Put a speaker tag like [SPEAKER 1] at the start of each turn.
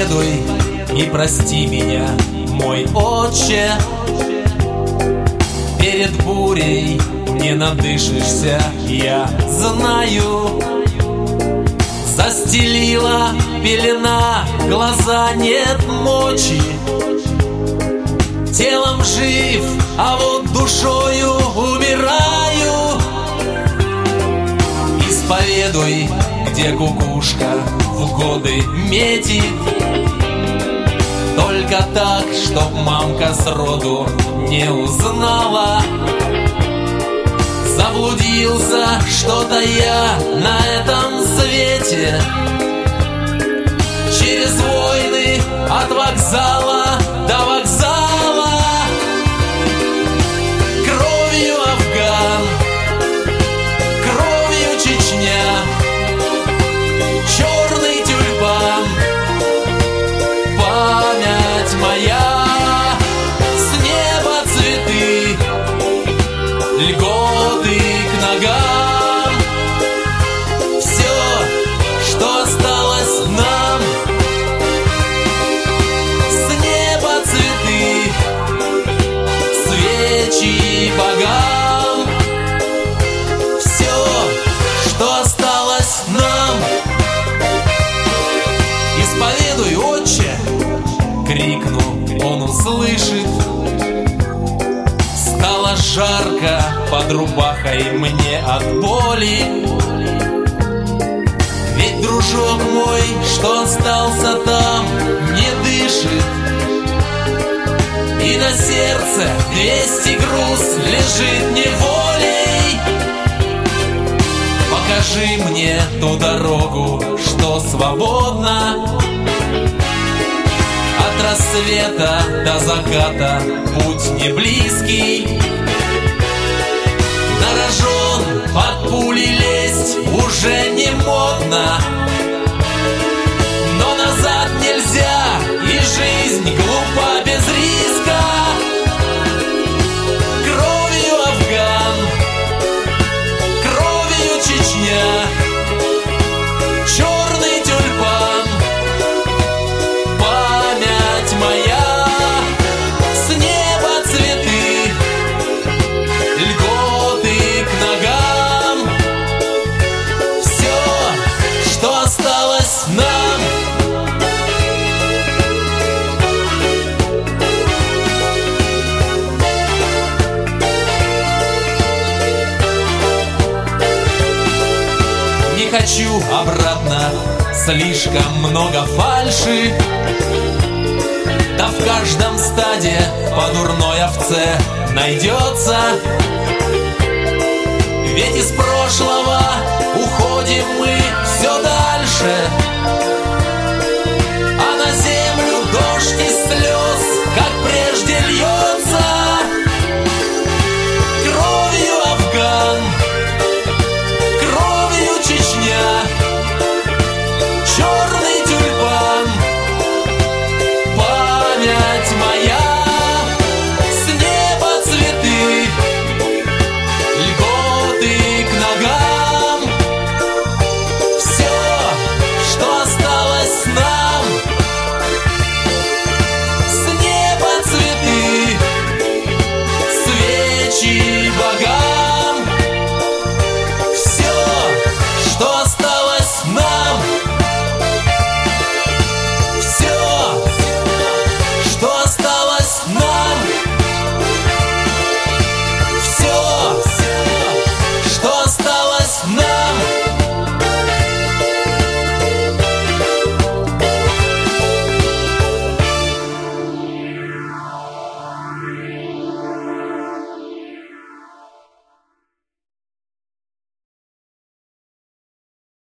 [SPEAKER 1] Исповедуй и прости меня, мой отче. Перед бурей не надышишься, я знаю. Застелила пелена, глаза нет мочи. Телом жив, а вот душою умираю. Исповедуй, где кукушка в годы метит. Только так, чтоб мамка сроду не узнала. Заблудился что-то я на этом свете. Через войны от вокзала до вокзала. Кровью Афган, кровью Чечня, черный тюльпан, память моя. С неба цветы, льготы к ногам. Все, что осталось нам. С неба цветы, свечи богам. Все, что осталось нам. Исповедуй, отче, крикну, он услышит. Стало жарко под рубахой мне от боли. Ведь дружок мой, что остался там, не дышит. И на сердце 200 груз лежит неволей. Покажи мне ту дорогу, что свободна. От рассвета до заката путь не близкий. На рожон под пули лезть уже не модно. Но назад нельзя, и жизнь глупа без риска. Кровью Афган, кровью Чечня, черный тюльпан, память моя. С неба цветы, льготы к ногам. Все, что осталось нам. Не хочу обратно, слишком много фальши. Да в каждом стаде по дурной овце найдется. Ведь из прошлого уходим мы все дальше.